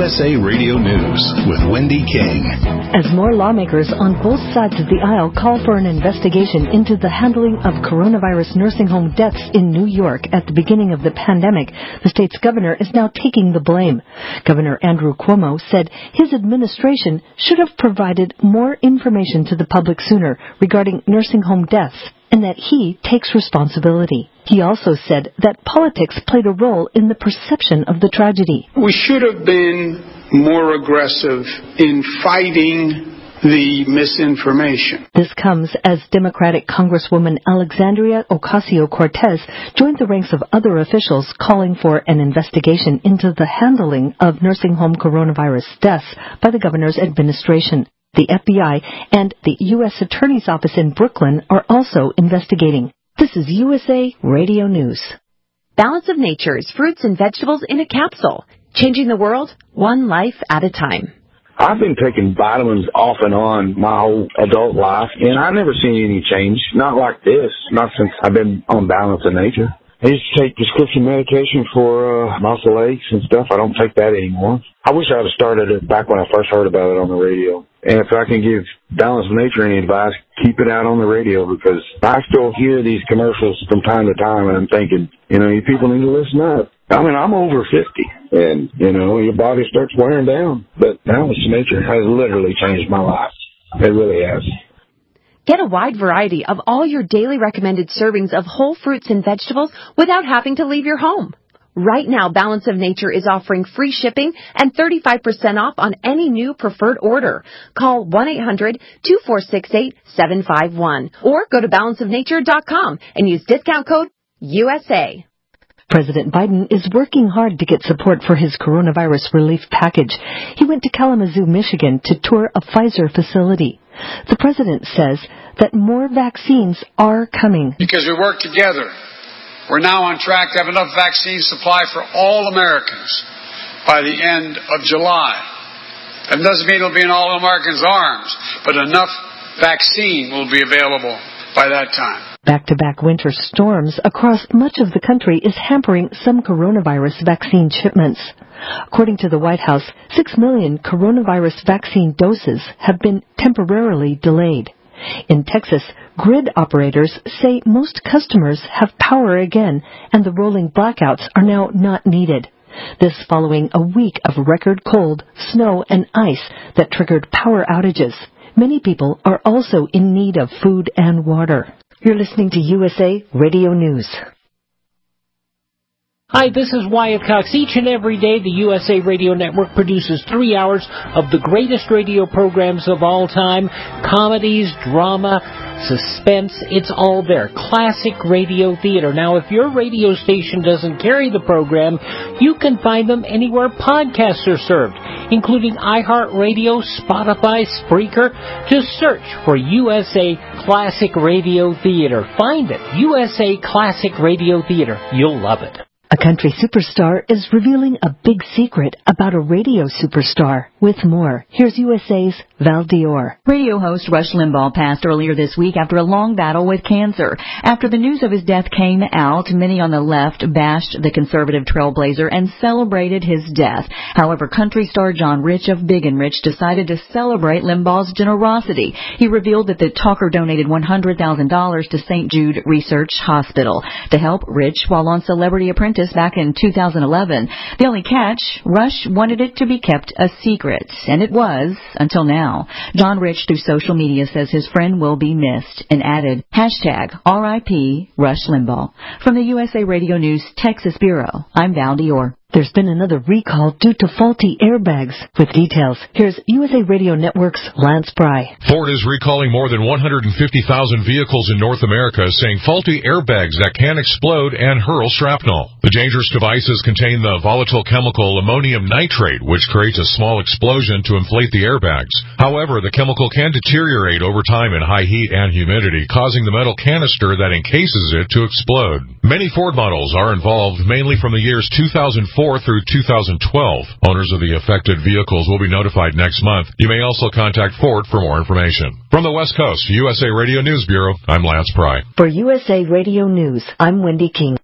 USA Radio News with Wendy King. As more lawmakers on both sides of the aisle call for an investigation into the handling of coronavirus nursing home deaths in New York at the beginning of the pandemic, the state's governor is now taking the blame. Governor Andrew Cuomo said his administration should have provided more information to the public sooner regarding nursing home deaths, and that he takes responsibility. He also said that politics played a role in the perception of the tragedy. We should have been more aggressive in fighting the misinformation. This comes as Democratic Congresswoman Alexandria Ocasio-Cortez joined the ranks of other officials calling for an investigation into the handling of nursing home coronavirus deaths by the governor's administration. The FBI and the U.S. Attorney's Office in Brooklyn are also investigating. This is USA Radio News. Balance of Nature's fruits and vegetables in a capsule, changing the world one life at a time. I've been taking vitamins off and on my whole adult life, and I've never seen any change. Not like this. Not since I've been on Balance of Nature. I used to take prescription medication for muscle aches and stuff. I don't take that anymore. I wish I had started it back when I first heard about it on the radio. And if I can give Balance of Nature any advice, keep it out on the radio, because I still hear these commercials from time to time, and I'm thinking, you people need to listen up. I mean, I'm over 50, and, your body starts wearing down. But Balance of Nature has literally changed my life. It really has. Get a wide variety of all your daily recommended servings of whole fruits and vegetables without having to leave your home. Right now, Balance of Nature is offering free shipping and 35% off on any new preferred order. Call 1-800-246-8751 or go to balanceofnature.com and use discount code USA. President Biden is working hard to get support for his coronavirus relief package. He went to Kalamazoo, Michigan to tour a Pfizer facility. The president says that more vaccines are coming. Because we work together, we're now on track to have enough vaccine supply for all Americans by the end of July. That doesn't mean it'll be in all Americans' arms, but enough vaccine will be available by that time. Back-to-back winter storms across much of the country is hampering some coronavirus vaccine shipments. According to the White House, 6 million coronavirus vaccine doses have been temporarily delayed. In Texas, grid operators say most customers have power again, and the rolling blackouts are now not needed. This following a week of record cold, snow, and ice that triggered power outages. Many people are also in need of food and water. You're listening to USA Radio News. Hi, this is Wyatt Cox. Each and every day, the USA Radio Network produces 3 hours of the greatest radio programs of all time. Comedies, drama, suspense, it's all there. Classic radio theater. Now, if your radio station doesn't carry the program, you can find them anywhere podcasts are served, including iHeartRadio, Spotify, Spreaker. Just search for USA Classic Radio Theater. Find it. USA Classic Radio Theater. You'll love it. A country superstar is revealing a big secret about a radio superstar. With more, here's USA's Val Dior. Radio host Rush Limbaugh passed earlier this week after a long battle with cancer. After the news of his death came out, many on the left bashed the conservative trailblazer and celebrated his death. However, country star John Rich of Big and Rich decided to celebrate Limbaugh's generosity. He revealed that the talker donated $100,000 to St. Jude Research Hospital to help Rich while on Celebrity Apprentice back in 2011. The only catch, Rush wanted it to be kept a secret, and it was, until now. John Rich, through social media, says his friend will be missed and added, #RIP Rush Limbaugh. From the USA Radio News Texas Bureau, I'm Val Dior. There's been another recall due to faulty airbags. With details, here's USA Radio Network's Lance Pry. Ford is recalling more than 150,000 vehicles in North America, saying faulty airbags that can explode and hurl shrapnel. The dangerous devices contain the volatile chemical ammonium nitrate, which creates a small explosion to inflate the airbags. However, the chemical can deteriorate over time in high heat and humidity, causing the metal canister that encases it to explode. Many Ford models are involved, mainly from the years 2004 through 2012. Owners of the affected vehicles will be notified next month. You may also contact Ford for more information. From the West Coast, USA Radio News Bureau, I'm Lance Pry. For USA Radio News, I'm Wendy King.